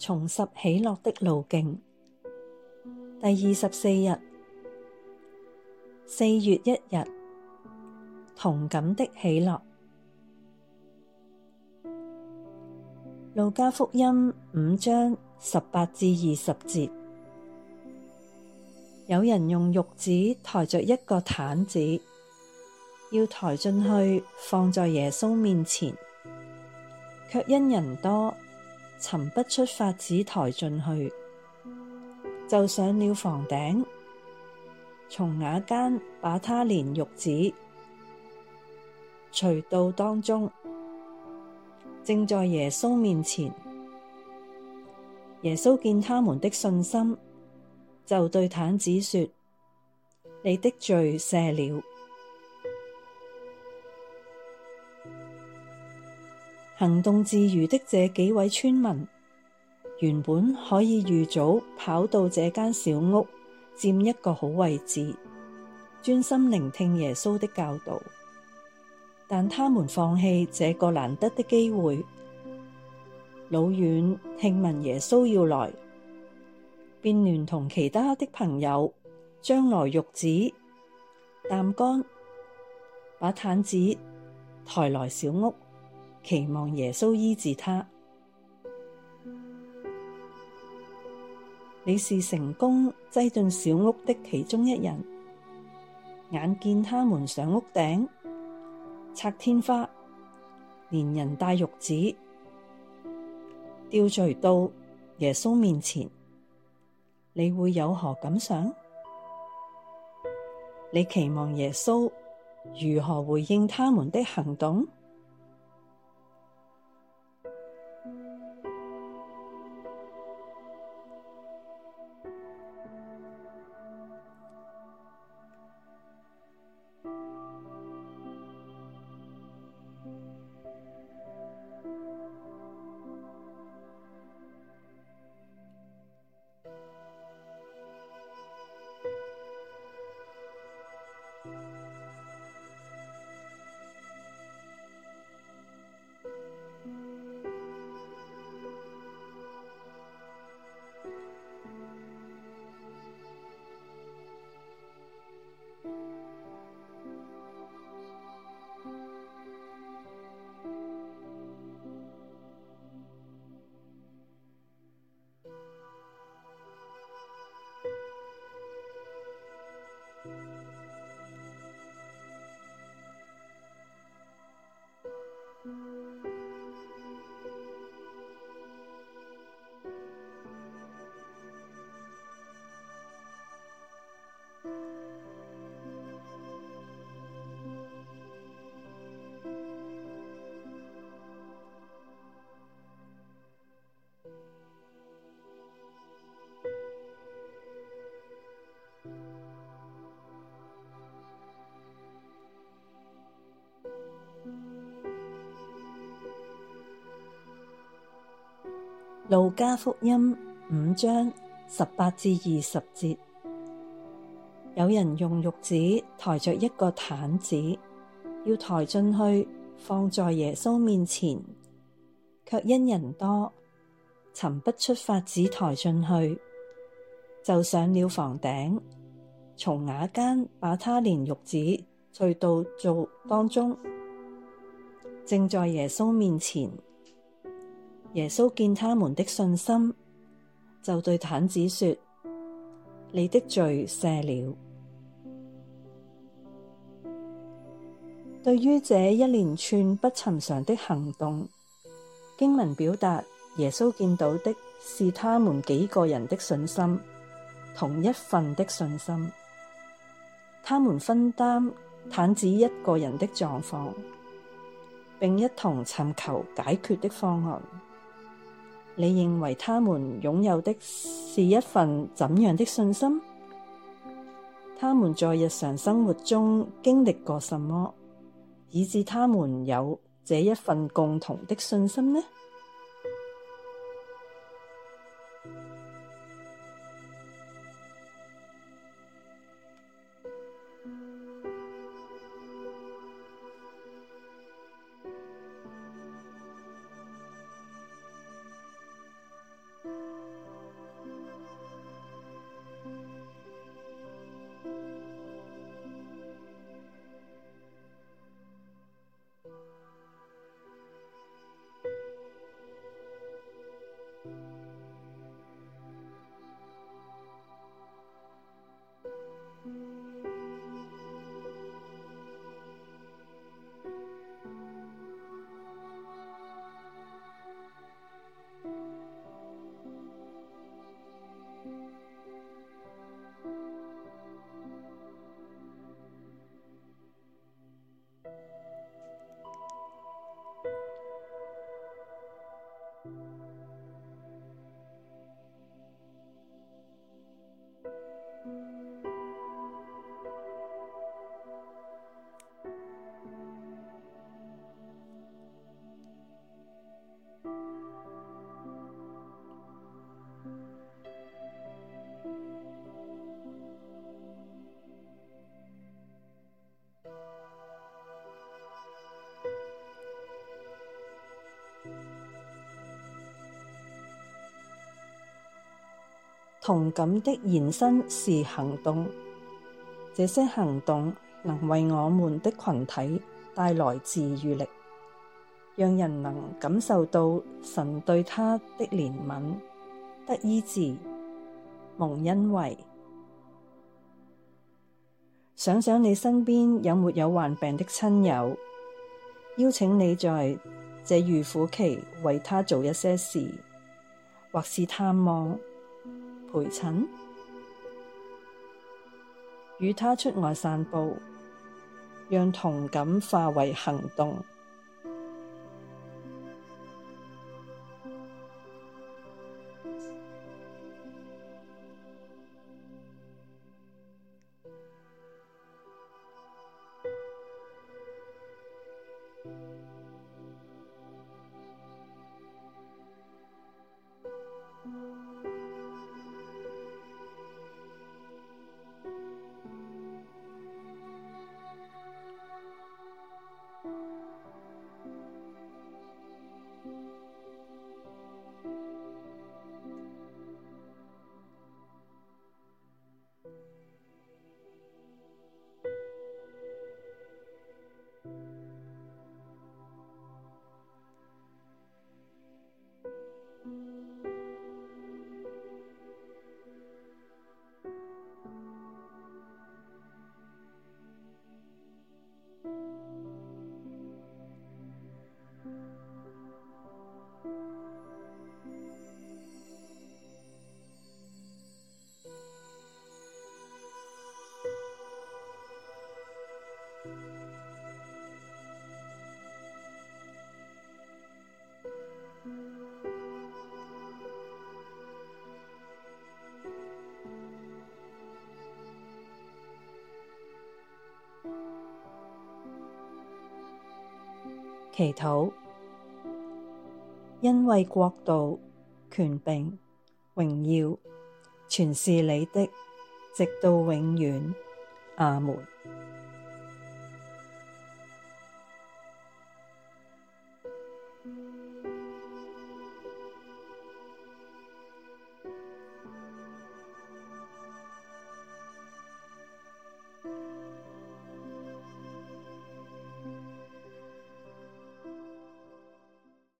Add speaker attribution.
Speaker 1: 重拾喜樂的路徑。第24日，4月1日，同感的喜樂。路加福音5章18至20節，有人用褥子抬着一個毯子，要抬進去放在耶穌面前，卻因人多，尋不出法子抬進去，就上了房頂，從瓦間把他連褥子縋到當中，正在耶穌面前。耶穌見他們的信心，就對毯子說：你的罪赦了。行動自如的這幾位村民，原本可以預早跑到這間小屋，佔一個好位置，專心聆聽耶穌的教導。但他們放棄這個難得的機會，老遠聽聞耶穌要來，便聯同其他的朋友，將來褥子、擔竿，把毯子抬來小屋，期望耶穌醫治他。你是成功擠進小屋的其中一人，眼見他們上屋頂，拆天花，連人帶褥子，吊縋到耶穌面前，你會有何感想？你期望耶穌如何回應他們的行動？路加福音5章18至20節，有人用褥子抬着一個毯子，要抬進去放在耶穌面前，卻因人多，尋不出法子抬進去，就上了房頂，從瓦間把他連褥子縋到當中，正在耶穌面前。耶穌見他們的信心，就對毯子說：你的罪赦了。對於這一連串不尋常的行動，經文表達耶穌見到的是他們幾個人的信心，同一份的信心。他們分擔毯子一個人的狀況，並一同尋求解決的方案。你認為他們擁有的是一份怎樣的信心？他們在日常生活中經歷過什麼，以致他們有這一份共同的信心呢？ 同感的延伸是行動，這些行動能為我們的群體帶來治癒力，讓人能感受到神對他的憐憫，得醫治，蒙恩惠。想想你身邊有沒有患病的親友，邀請你在這預苦期為他做一些事，或是探望、陪診，與他出外散步，讓同感化為行動。祈禱，因為國度、權柄、榮耀，全是你的，直到永遠。阿們。